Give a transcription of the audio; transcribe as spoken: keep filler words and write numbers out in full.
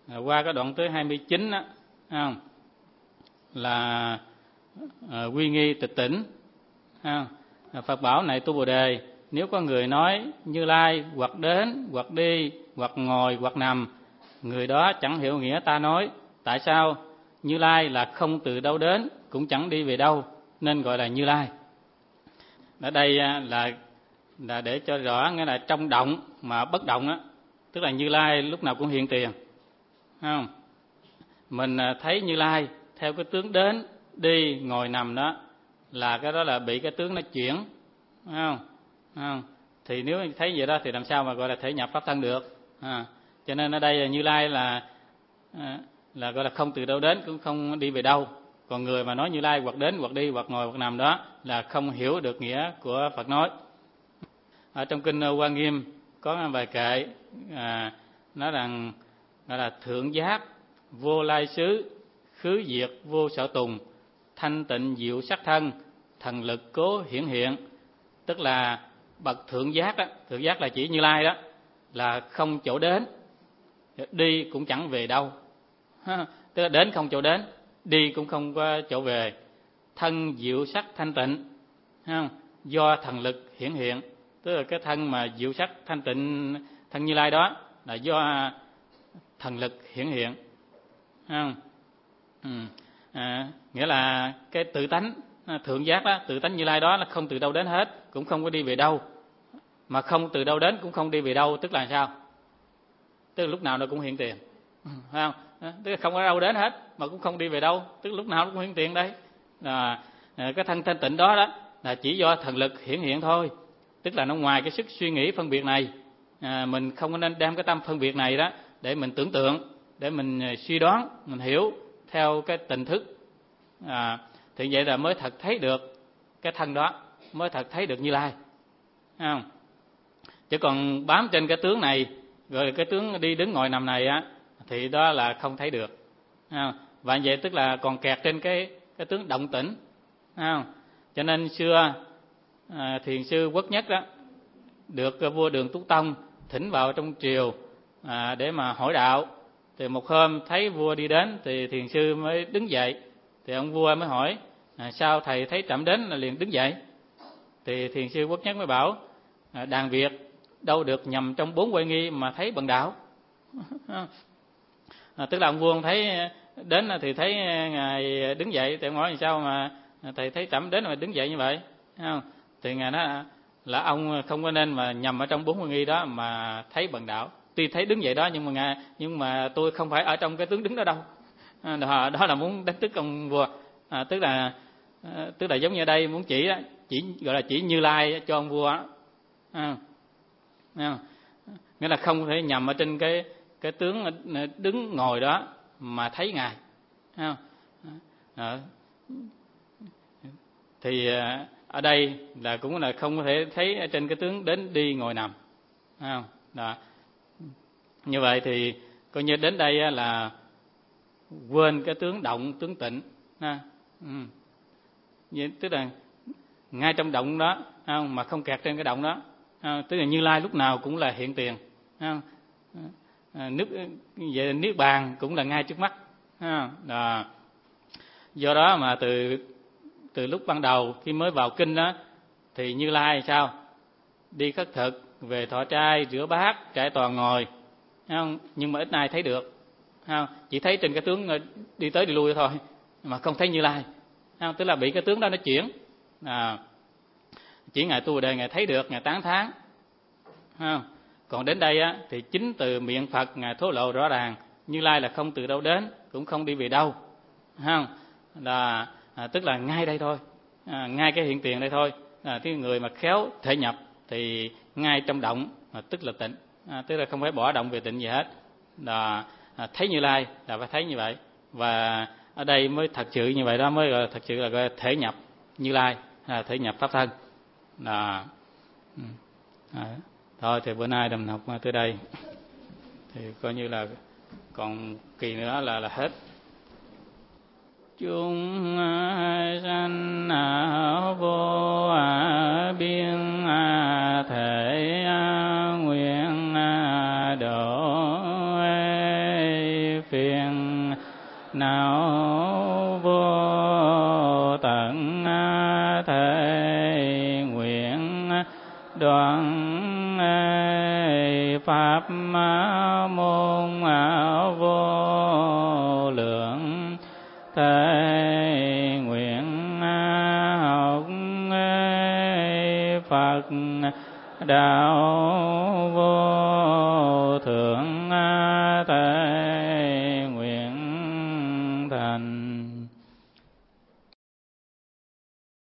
À, qua cái đoạn tới hai mươi chín á, không? Là à, quy nghi tịch tỉnh. À, Phật bảo này tu Bồ Đề, nếu có người nói Như Lai hoặc đến, hoặc đi, hoặc ngồi, hoặc nằm, người đó chẳng hiểu nghĩa ta nói. Tại sao? Như Lai là không từ đâu đến, cũng chẳng đi về đâu, nên gọi là Như Lai. Ở đây là là để cho rõ, nghĩa là trong động mà bất động á, tức là Như Lai lúc nào cũng hiện tiền, không? Mình thấy Như Lai theo cái tướng đến, đi, ngồi, nằm đó, là cái đó là bị cái tướng nó chuyển, không? Không? Thì nếu thấy vậy đó thì làm sao mà gọi là thể nhập pháp thân được? À, cho nên ở đây Như Lai là là gọi là không từ đâu đến, cũng không đi về đâu. Còn người mà nói Như Lai hoặc đến, hoặc đi, hoặc ngồi, hoặc nằm đó là không hiểu được nghĩa của Phật nói. Ở trong kinh Hoa Nghiêm có bài kệ à, nói rằng gọi là thượng giác vô lai xứ, khứ diệt vô sở tùng, thanh tịnh diệu sắc thân, thần lực cố hiển hiện. Tức là bậc thượng giác đó, thượng giác là chỉ Như Lai đó, là không chỗ đến, đi cũng chẳng về đâu. Tức là đến không chỗ đến, đi cũng không có chỗ về. Thân diệu sắc thanh tịnh, không? Do thần lực hiển hiện. Tức là cái thân mà diệu sắc thanh tịnh, thân Như Lai đó là do thần lực hiển hiện, không? Ừ. À, nghĩa là cái tự tánh thượng giác đó, tự tánh Như Lai đó là không từ đâu đến hết, cũng không có đi về đâu. Mà không từ đâu đến cũng không đi về đâu, tức là sao? Tức là lúc nào nó cũng hiện tiền, phải không? Tức là không có đâu đến hết mà cũng không đi về đâu, tức là lúc nào nó cũng hiện tiền đấy. À, cái thân thanh tịnh đó đó là chỉ do thần lực hiển hiện thôi. Tức là nó ngoài cái sức suy nghĩ phân biệt này, à, mình không có nên đem cái tâm phân biệt này đó để mình tưởng tượng, để mình suy đoán, mình hiểu theo cái tình thức. À, thì vậy là mới thật thấy được cái thân đó, mới thật thấy được Như Lai, không? Chứ còn bám trên cái tướng này, rồi cái tướng đi đứng ngồi nằm này á, thì đó là không thấy được, không? Và vậy tức là còn kẹt trên cái cái tướng động tĩnh, không? Cho nên xưa à, thiền sư Quốc Nhất đó được vua Đường Tú Tông thỉnh vào trong triều à, để mà hỏi đạo. Thì một hôm thấy vua đi đến thì thiền sư mới đứng dậy. Thì ông vua mới hỏi à, sao thầy thấy trẫm đến là liền đứng dậy? Thì thiền sư Quốc Nhất mới bảo à, đàn Việt đâu được nhầm trong bốn huệ nghi mà thấy bần đạo. À, tức là ông vua thấy đến thì thấy ngài đứng dậy, thì ông hỏi sao mà thầy thấy trẫm đến mà đứng dậy như vậy, không? Thì ngài nói là ông không có nên mà nhầm ở trong bốn huệ nghi đó mà thấy bần đạo. Tuy thấy đứng dậy đó nhưng mà ngài, nhưng mà tôi không phải ở trong cái tướng đứng đó đâu. À, đó, đó là muốn đánh thức ông vua. À, tức là tức là giống như đây muốn chỉ đó, chỉ gọi là chỉ Như Lai cho ông vua đó. À, à, nghĩa là không thể nhầm ở trên cái cái tướng đứng ngồi đó mà thấy ngài, à, à, thì ở đây là cũng là không có thể thấy ở trên cái tướng đến đi ngồi nằm, à, đó. Như vậy thì coi như đến đây là quên cái tướng động, tướng tịnh, à, ừ. Vậy tức là ngay trong động đó, không, mà không kẹt trên cái động đó, à, tức là Như Lai lúc nào cũng là hiện tiền, à, à, nước vậy niết bàn cũng là ngay trước mắt, à, đó. Do đó mà từ từ lúc ban đầu khi mới vào kinh đó thì Như Lai sao đi khất thực, về thọ trai, rửa bát, trải toàn ngồi, không? Nhưng mà ít ai thấy được, không? Chỉ thấy trên cái tướng đi tới đi lui thôi mà không thấy Như Lai, không? Tức là bị cái tướng đó nó chuyển, à, chỉ ngài Tu Bồ Đề ngài thấy được, ngài tán thán, không? Còn đến đây á thì chính từ miệng Phật ngài thổ lộ rõ ràng Như Lai là không từ đâu đến, cũng không đi về đâu, không? Là à, tức là ngay đây thôi, à, ngay cái hiện tiền đây thôi. À, cái người mà khéo thể nhập thì ngay trong động à, tức là tịnh, à, tức là không phải bỏ động về tịnh gì hết. Là à, thấy Như Lai là phải thấy như vậy, và ở đây mới thật sự như vậy đó, mới gọi là thật sự là gọi là thể nhập Như Lai, à, thể nhập pháp thân. Là à, thôi thì bữa nay đầm học tới đây thì coi như là còn kỳ nữa là là hết. Chúng sanh vô biên thể nguyện độ nào vô tận thể nguyện đoạn pháp môn vô lượng thể nguyện học Phật đạo vô